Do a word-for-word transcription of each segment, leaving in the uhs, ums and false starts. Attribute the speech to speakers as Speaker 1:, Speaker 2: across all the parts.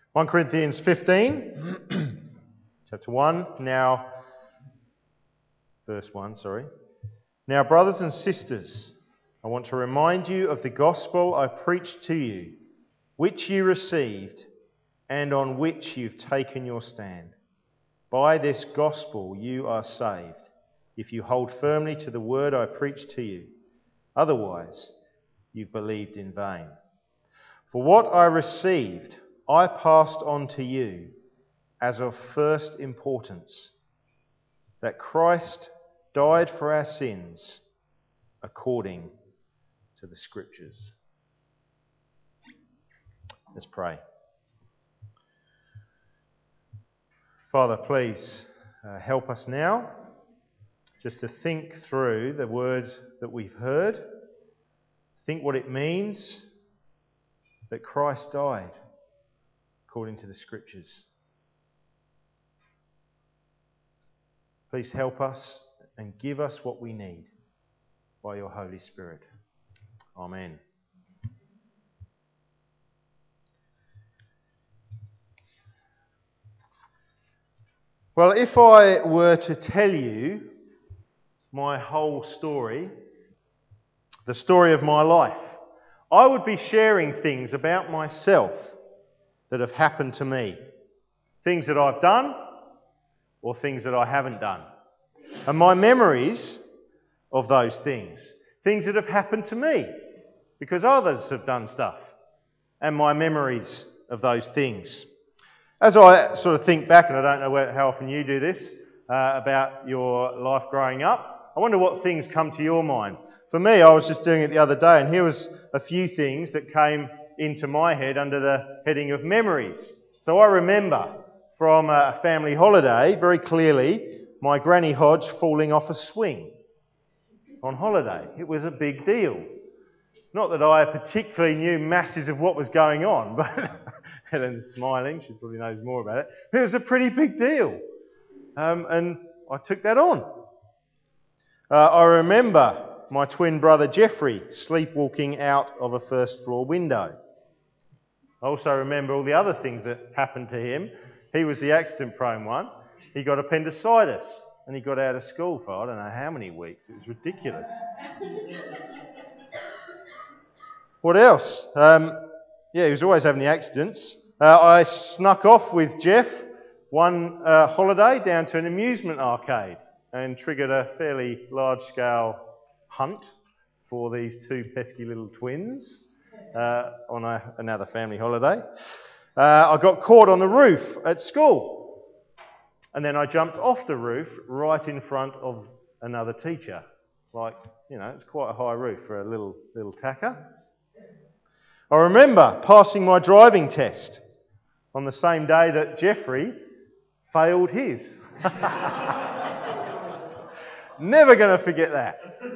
Speaker 1: First Corinthians fifteen, chapter one, now, verse one, sorry. Now, brothers and sisters, I want to remind you of the gospel I preached to you, which you received and on which you've taken your stand. By this gospel you are saved, if you hold firmly to the word I preached to you. Otherwise, you've believed in vain. For what I received, I passed on to you as of first importance, that Christ died for our sins according to the Scriptures. Let's pray. Father, please uh, help us now just to think through the words that we've heard, think what it means that Christ died according to the Scriptures. Please help us and give us what we need by your Holy Spirit. Amen. Well, if I were to tell you my whole story, the story of my life, I would be sharing things about myself that have happened to me. Things that I've done or things that I haven't done. And my memories of those things. Things that have happened to me because others have done stuff. And my memories of those things. As I sort of think back, and I don't know where, how often you do this, uh, about your life growing up, I wonder what things come to your mind. For me, I was just doing it the other day, and here was a few things that came into my head under the heading of memories. So I remember from a family holiday, very clearly, my Granny Hodge falling off a swing on holiday. It was a big deal. Not that I particularly knew masses of what was going on, but Helen's smiling, she probably knows more about it. It was a pretty big deal. Um, and I took that on. Uh, I remember my twin brother Jeffrey sleepwalking out of a first floor window. I also remember all the other things that happened to him. He was the accident prone one. He got appendicitis and he got out of school for I don't know how many weeks. It was ridiculous. What else? Um, yeah, he was always having the accidents. Uh, I snuck off with Jeff one uh, holiday down to an amusement arcade and triggered a fairly large-scale hunt for these two pesky little twins uh, on a, another family holiday. Uh, I got caught on the roof at school, and then I jumped off the roof right in front of another teacher. Like, you know, it's quite a high roof for a little little tacker. I remember passing my driving test on the same day that Jeffrey failed his. Never going to forget that.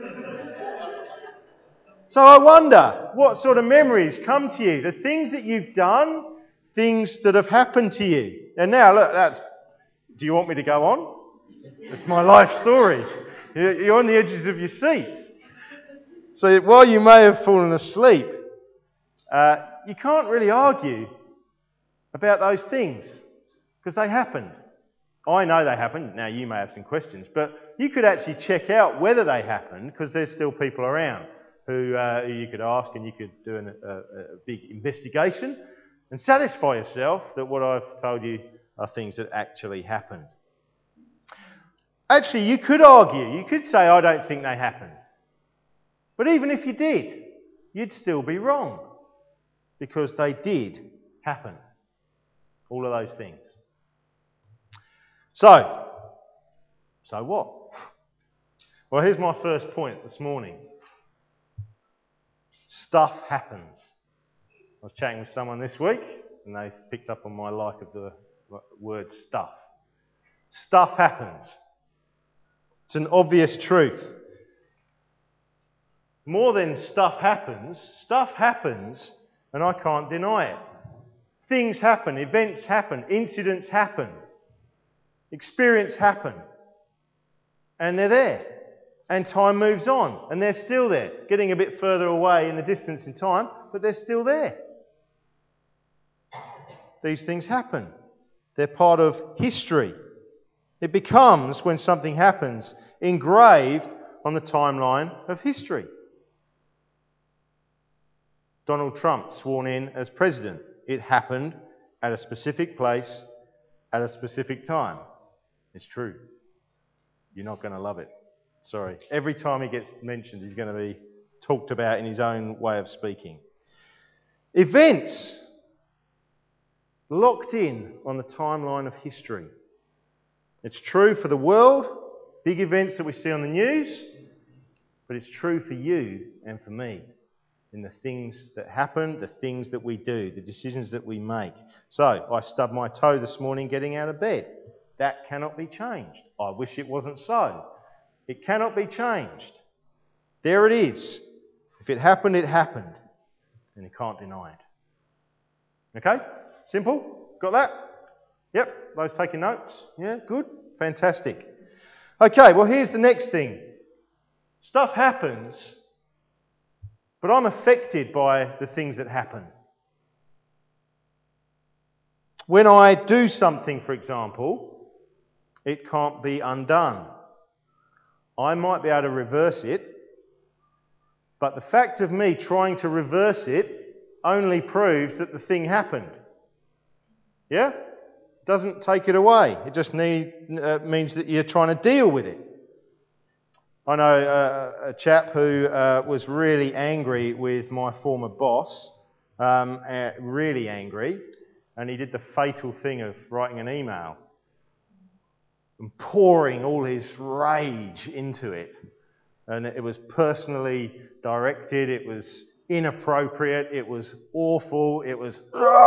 Speaker 1: So I wonder what sort of memories come to you, the things that you've done, things that have happened to you. And now, look, that's. Do you want me to go on? It's my life story. You're on the edges of your seats. So while you may have fallen asleep, uh, you can't really argue about those things because they happened. I know they happened. Now, you may have some questions, but you could actually check out whether they happened because there's still people around who, uh, who you could ask, and you could do an, a, a big investigation and satisfy yourself that what I've told you are things that actually happened. Actually, you could argue, you could say, I don't think they happened. But even if you did, you'd still be wrong because they did happen. All of those things. So, so what? Well, here's my first point this morning. Stuff happens. I was chatting with someone this week and they picked up on my like of the word stuff. Stuff happens. It's an obvious truth. More than stuff happens, stuff happens and I can't deny it. Things happen, events happen, incidents happen, experience happen, and they're there. And time moves on, and they're still there, getting a bit further away in the distance in time, but they're still there. these things happen. They're part of history. It becomes, when something happens, engraved on the timeline of history. Donald Trump sworn in as president. It happened at a specific place, at a specific time. It's true. You're not going to love it. Sorry. Every time he gets mentioned, he's going to be talked about in his own way of speaking. Events locked in on the timeline of history. It's true for the world, big events that we see on the news, but it's true for you and for me in the things that happen, the things that we do, the decisions that we make. So, I stubbed my toe this morning getting out of bed. That cannot be changed. I wish it wasn't so. It cannot be changed. There it is. If it happened, it happened. And you can't deny it. Okay? Simple? Got that? Yep. Those taking notes? Yeah? Good? Fantastic. Okay, well here's the next thing. Stuff happens, but I'm affected by the things that happen. When I do something, for example, it can't be undone. I might be able to reverse it, but the fact of me trying to reverse it only proves that the thing happened. Yeah? Doesn't take it away. It just need, uh, means that you're trying to deal with it. I know uh, a chap who uh, was really angry with my former boss, um, uh, really angry, and he did the fatal thing of writing an email and pouring all his rage into it. And it was personally directed, it was inappropriate, it was awful, it was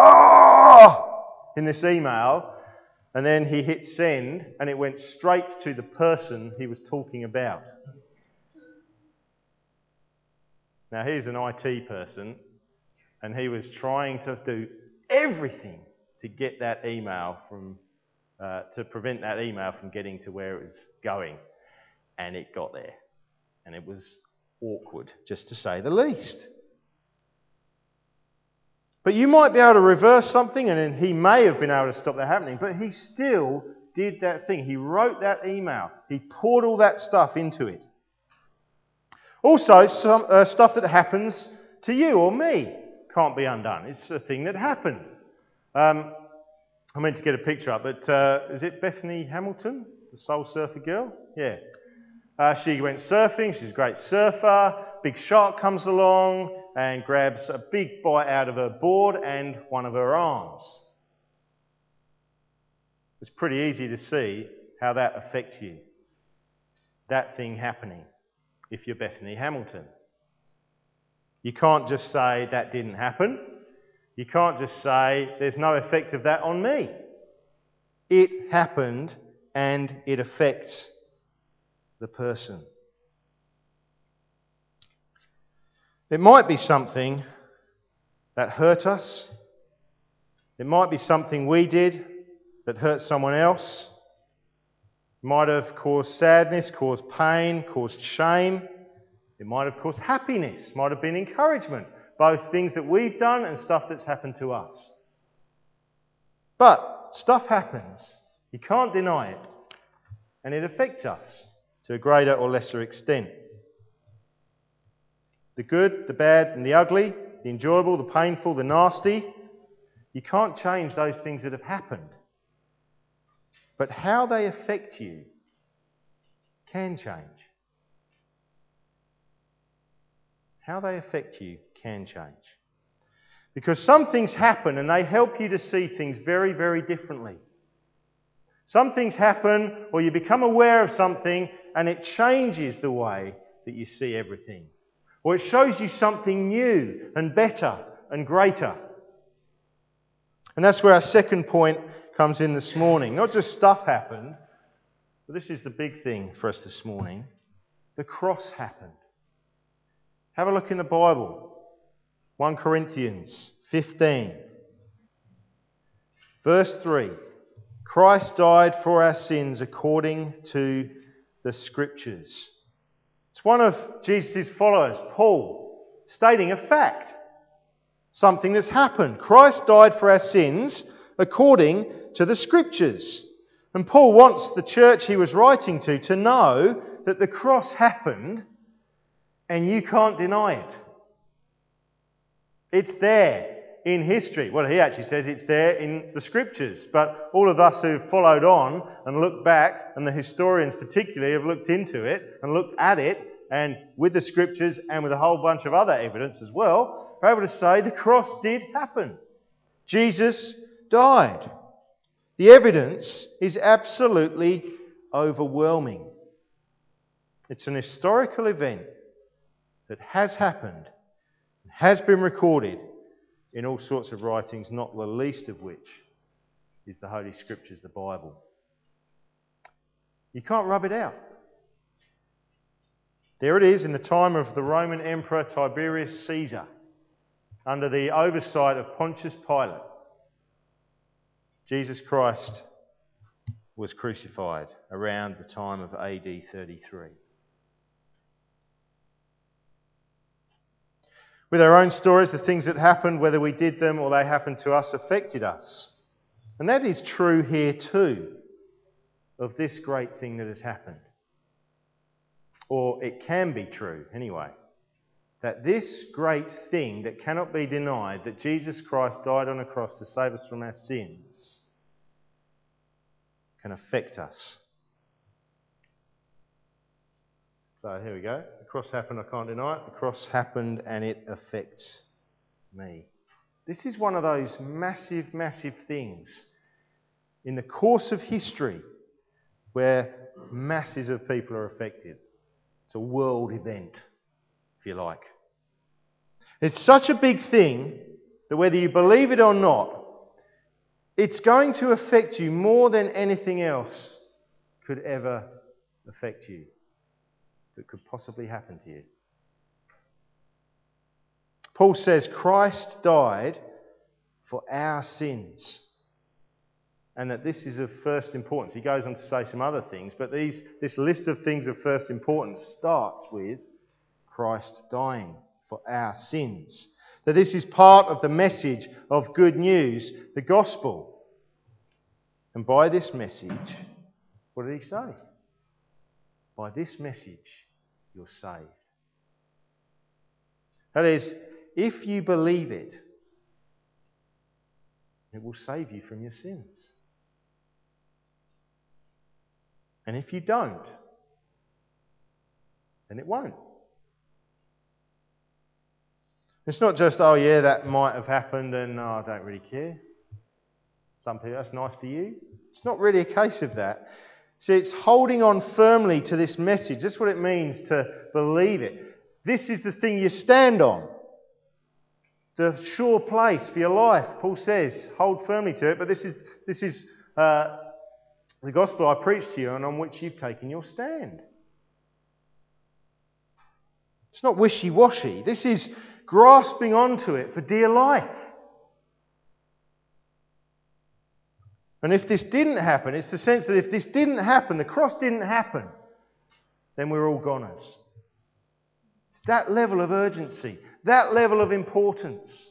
Speaker 1: in this email, and then he hit send and it went straight to the person he was talking about. Now he's an I T person and he was trying to do everything to get that email from, uh, to prevent that email from getting to where it was going, and it got there. And it was awkward, just to say the least. But you might be able to reverse something, and then he may have been able to stop that happening, but he still did that thing. He wrote that email. He poured all that stuff into it. Also, some uh, stuff that happens to you or me can't be undone. It's a thing that happened. Um, I meant to get a picture up, but uh, is it Bethany Hamilton, the Soul Surfer girl? Yeah. Uh, she went surfing, she's a great surfer, big shark comes along and grabs a big bite out of her board and one of her arms. It's pretty easy to see how that affects you, that thing happening, if you're Bethany Hamilton. You can't just say that didn't happen. You can't just say there's no effect of that on me. It happened and it affects the person. It might be something that hurt us. It might be something we did that hurt someone else. It might have caused sadness, caused pain, caused shame. It might have caused happiness, might have been encouragement, both things that we've done and stuff that's happened to us. But stuff happens. You can't deny it. And it affects us to a greater or lesser extent. The good, the bad and the ugly, the enjoyable, the painful, the nasty. You can't change those things that have happened. But how they affect you can change. How they affect you can change. Because some things happen and they help you to see things very, very differently. Some things happen or you become aware of something and it changes the way that you see everything. Or it shows you something new and better and greater. And that's where our second point comes in this morning. Not just stuff happened, but this is the big thing for us this morning. The cross happened. Have a look in the Bible. First Corinthians fifteen. Verse three. Christ died for our sins according to the Scriptures. It's one of Jesus' followers, Paul, stating a fact. Something that's happened. Christ died for our sins according to the Scriptures. And Paul wants the church he was writing to to know that the cross happened and you can't deny it. It's there in history. Well, he actually says it's there in the Scriptures. But all of us who've followed on and looked back, and the historians particularly have looked into it and looked at it, and with the Scriptures and with a whole bunch of other evidence as well, are able to say the cross did happen. Jesus died. The evidence is absolutely overwhelming. It's an historical event that has happened, has been recorded in all sorts of writings, not the least of which is the Holy Scriptures, the Bible. You can't rub it out. There it is in the time of the Roman Emperor Tiberius Caesar, under the oversight of Pontius Pilate. Jesus Christ was crucified around the time of A D thirty-three. With our own stories, the things that happened, whether we did them or they happened to us, affected us. And that is true here too, of this great thing that has happened. Or it can be true, anyway, that this great thing that cannot be denied, that Jesus Christ died on a cross to save us from our sins, can affect us. So here we go. The cross happened, I can't deny it. The cross happened and it affects me. This is one of those massive, massive things in the course of history where masses of people are affected. It's a world event, if you like. It's such a big thing that whether you believe it or not, it's going to affect you more than anything else could ever affect you, that could possibly happen to you. Paul says Christ died for our sins, and that this is of first importance. He goes on to say some other things, but these, this list of things of first importance starts with Christ dying for our sins. That this is part of the message of good news, the gospel. And by this message, what did he say? By this message, you're saved. That is, if you believe it, it will save you from your sins. And if you don't, then it won't. It's not just, oh yeah, that might have happened and oh, I don't really care. Some people, that's nice for you. It's not really a case of that. See, it's holding on firmly to this message. That's what it means to believe it. This is the thing you stand on. The sure place for your life. Paul says, hold firmly to it, but this is, this is uh, the gospel I preach to you and on which you've taken your stand. It's not wishy-washy. This is grasping onto it for dear life. And if this didn't happen, it's the sense that if this didn't happen, the cross didn't happen, then we're all goners. It's that level of urgency, that level of importance,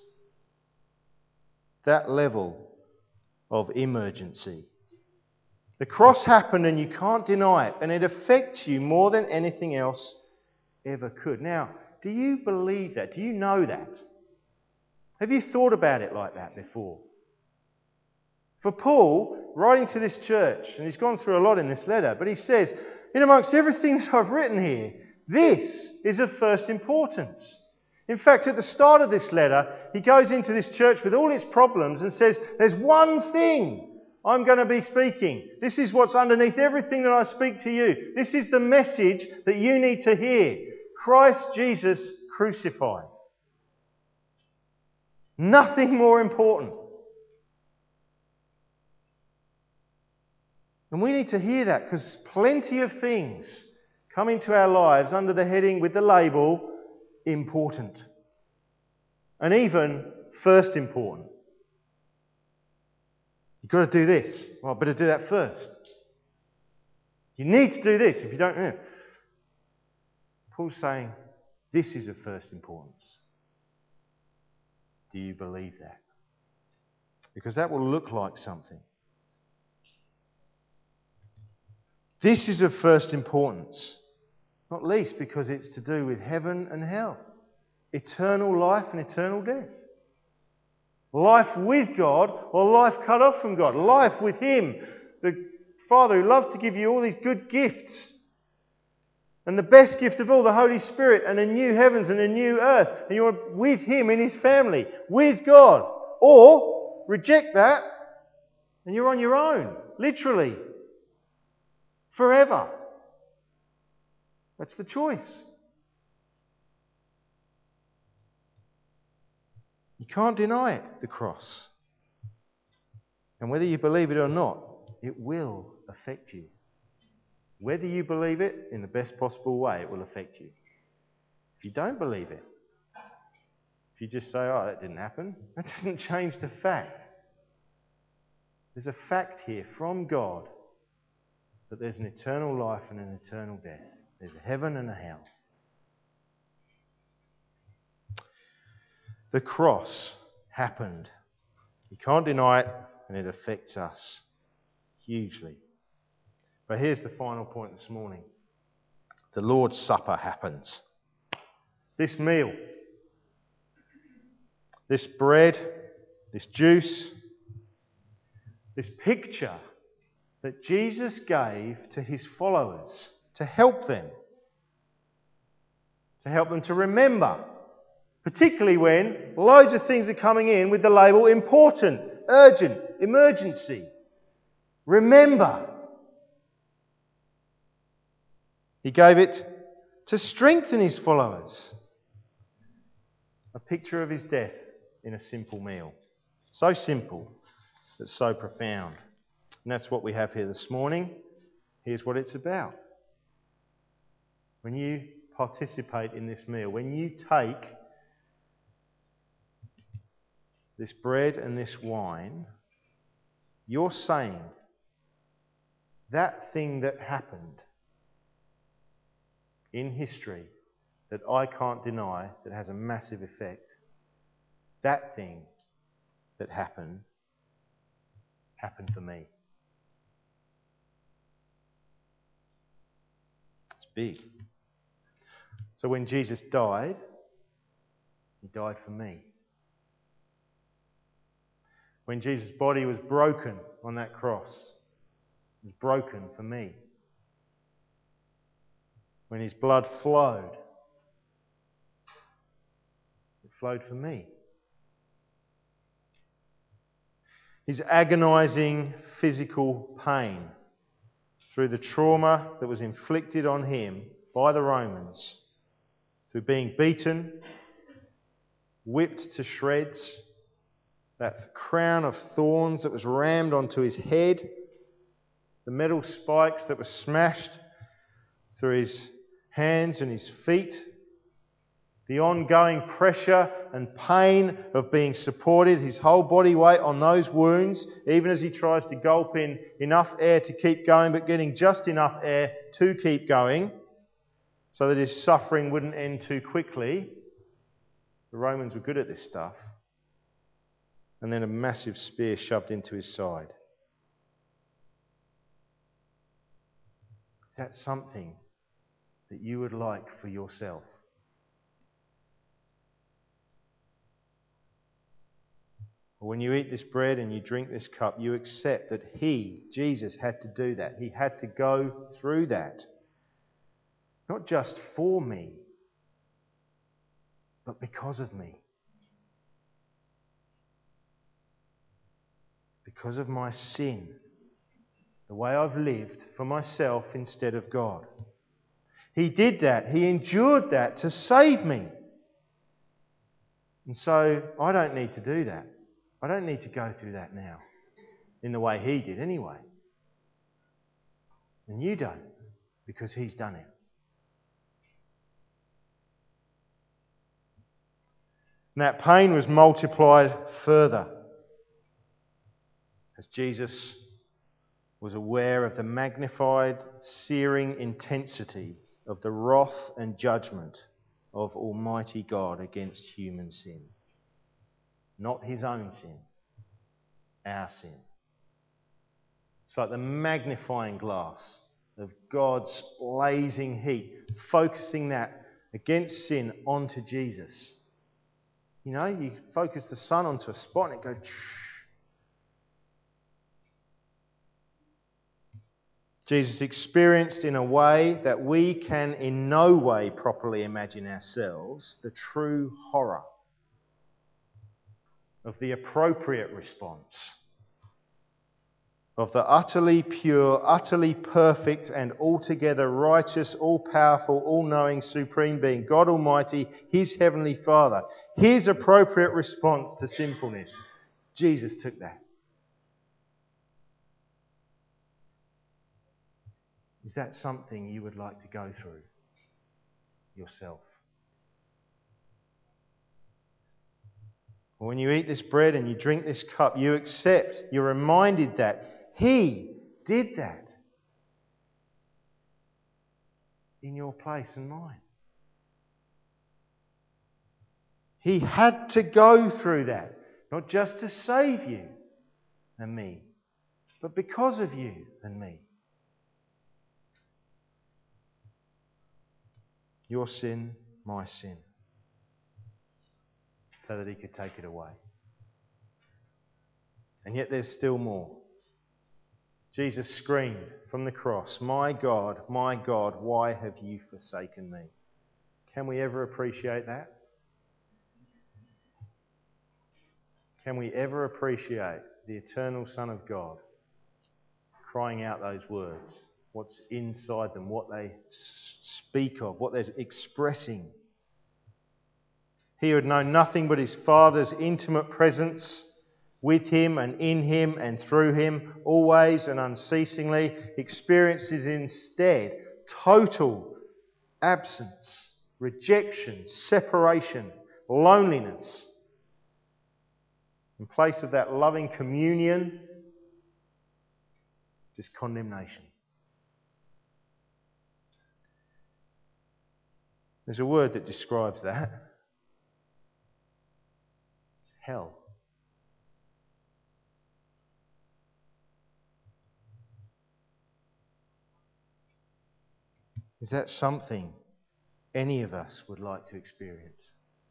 Speaker 1: that level of emergency. The cross happened and you can't deny it, and it affects you more than anything else ever could. Now, do you believe that? Do you know that? Have you thought about it like that before? For Paul, writing to this church, and he's gone through a lot in this letter, but he says, in amongst everything that I've written here, this is of first importance. In fact, at the start of this letter, he goes into this church with all its problems and says, there's one thing I'm going to be speaking. This is what's underneath everything that I speak to you. This is the message that you need to hear. Christ Jesus crucified. Nothing more important. And we need to hear that because plenty of things come into our lives under the heading with the label important. And even first important. You've got to do this. Well, I better do that first. You need to do this if you don't know. Paul's saying this is of first importance. Do you believe that? because that will look like something. This is of first importance, not least because it's to do with heaven and hell, eternal life and eternal death. Life with God or life cut off from God. Life with Him, the Father who loves to give you all these good gifts. And the best gift of all, the Holy Spirit, and a new heavens and a new earth. And you're with Him in His family, with God. Or reject that and you're on your own, literally, forever. That's the choice. You can't deny it, the cross. And whether you believe it or not, it will affect you. Whether you believe it in the best possible way, it will affect you. If you don't believe it, if you just say, oh, that didn't happen, that doesn't change the fact. There's a fact here from God that there's an eternal life and an eternal death. There's a heaven and a hell. The cross happened. You can't deny it, and it affects us hugely. But here's the final point this morning. The Lord's Supper happens. This meal, this bread, this juice, this picture that Jesus gave to His followers to help them, to help them to remember, particularly when loads of things are coming in with the label important, urgent, emergency. Remember. He gave it to strengthen His followers. A picture of His death in a simple meal. So simple, but so profound. And that's what we have here this morning. Here's what it's about. When you participate in this meal, when you take this bread and this wine, you're saying that thing that happened in history that I can't deny, that has a massive effect, that thing that happened, happened for me. It's big. So when Jesus died, He died for me. When Jesus' body was broken on that cross, it was broken for me. When His blood flowed, it flowed for me. His agonising physical pain through the trauma that was inflicted on Him by the Romans, through being beaten, whipped to shreds, that crown of thorns that was rammed onto His head, the metal spikes that were smashed through His hands and His feet, the ongoing pressure and pain of being supported, His whole body weight on those wounds, even as He tries to gulp in enough air to keep going, but getting just enough air to keep going, so that His suffering wouldn't end too quickly. The Romans were good at this stuff. And then a massive spear shoved into His side. Is that something that you would like for yourself? Or when you eat this bread and you drink this cup, you accept that He, Jesus, had to do that. He had to go through that. Not just for me, but because of me. Because of my sin. The way I've lived for myself instead of God. He did that. He endured that to save me. And so I don't need to do that. I don't need to go through that now. In the way He did anyway. And you don't. Because He's done it. And that pain was multiplied further as Jesus was aware of the magnified, searing intensity of the wrath and judgment of Almighty God against human sin. Not His own sin, our sin. It's like the magnifying glass of God's blazing heat, focusing that against sin onto Jesus. You know, you focus the sun onto a spot and it goes... Jesus experienced in a way that we can in no way properly imagine ourselves the true horror of the appropriate response of the utterly pure, utterly perfect and altogether righteous, all-powerful, all-knowing, supreme being, God Almighty, His Heavenly Father. His appropriate response to sinfulness. Jesus took that. Is that something you would like to go through yourself? When you eat this bread and you drink this cup, you accept, you're reminded that He did that in your place and mine. He had to go through that, not just to save you and me, but because of you and me. Your sin, my sin, so that He could take it away. And yet there's still more. Jesus screamed from the cross, "My God, my God, why have you forsaken me?" Can we ever appreciate that? Can we ever appreciate the eternal Son of God crying out those words? What's inside them, what they speak of, what they're expressing. He who had known nothing but His Father's intimate presence with Him and in Him and through Him, always and unceasingly, experiences instead total absence, rejection, separation, loneliness. In place of that loving communion, just condemnation. There's a word that describes that. It's hell. Is that something any of us would like to experience?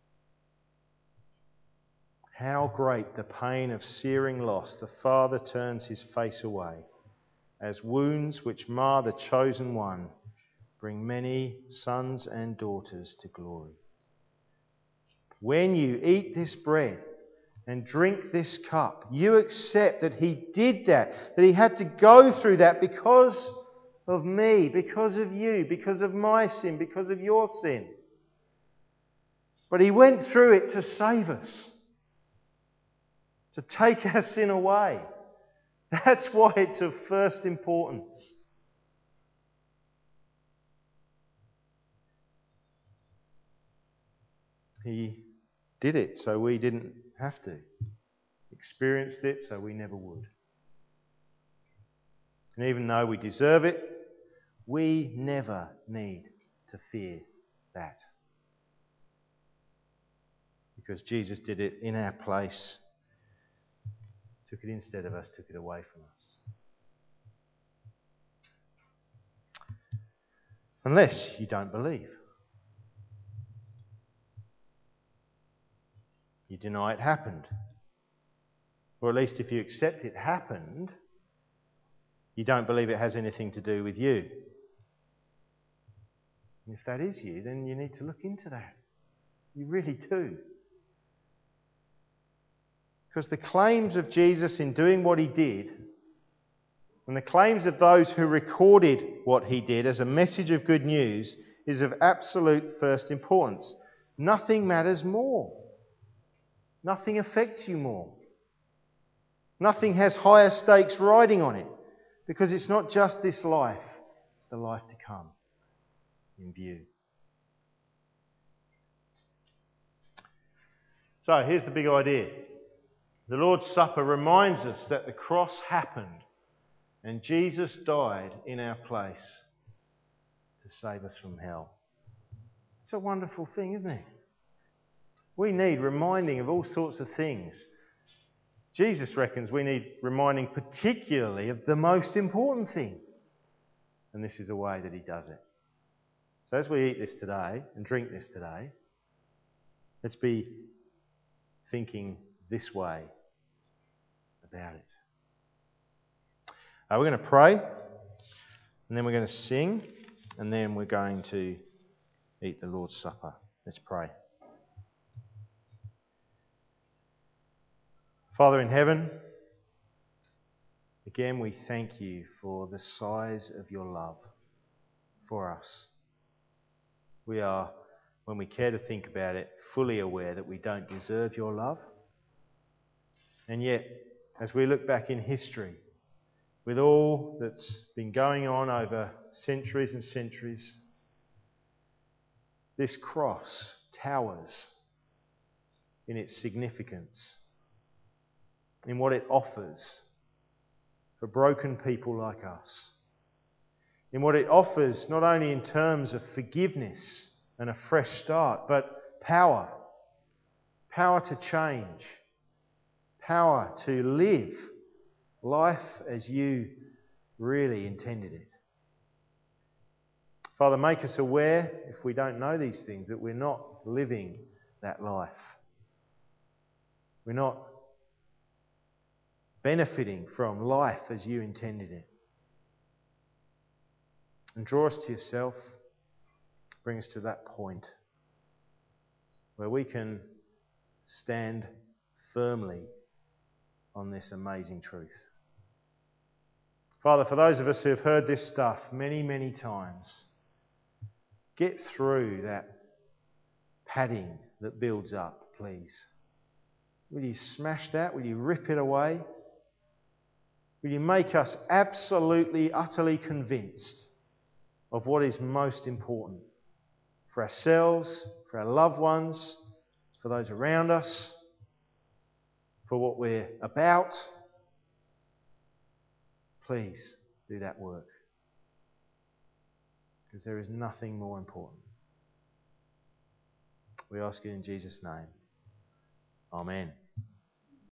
Speaker 1: How great the pain of searing loss, the Father turns His face away, as wounds which mar the chosen one bring many sons and daughters to glory. When you eat this bread and drink this cup, you accept that He did that, that He had to go through that because of me, because of you, because of my sin, because of your sin. But He went through it to save us, to take our sin away. That's why it's of first importance. He did it so we didn't have to. Experienced it so we never would. And even though we deserve it, we never need to fear that. Because Jesus did it in our place, took it instead of us, took it away from us. Unless you don't believe. You deny it happened. Or at least if you accept it happened, you don't believe it has anything to do with you. And if that is you, then you need to look into that. You really do. Because the claims of Jesus in doing what He did, and the claims of those who recorded what He did as a message of good news, is of absolute first importance. Nothing matters more. Nothing affects you more. Nothing has higher stakes riding on it. Because it's not just this life, it's the life to come in view. So here's the big idea. The Lord's Supper reminds us that the cross happened and Jesus died in our place to save us from hell. It's a wonderful thing, isn't it? We need reminding of all sorts of things Jesus reckons we need reminding particularly of the most important thing. And this is the way that he does it. So as we eat this today and drink this today, let's be thinking this way about it. Uh, we're going to pray, and then we're going to sing, and then we're going to eat the Lord's Supper. Let's pray. Father in heaven, again we thank you for the size of your love for us. We are, when we care to think about it, fully aware that we don't deserve your love. And yet, as we look back in history, with all that's been going on over centuries and centuries, this cross towers in its significance, in what it offers for broken people like us, in what it offers not only in terms of forgiveness and a fresh start, but power, power to change, power to live life as you really intended it. Father, make us aware, if we don't know these things, that we're not living that life. We're not benefiting from life as you intended it. And draw us to yourself. Bring us to that point where we can stand firmly on this amazing truth. Father, for those of us who have heard this stuff many, many times, get through that padding that builds up, please. Will you smash that? Will you rip it away? Will you make us absolutely, utterly convinced of what is most important for ourselves, for our loved ones, for those around us, for what we're about? Please do that work, because there is nothing more important. We ask it in Jesus' name. Amen.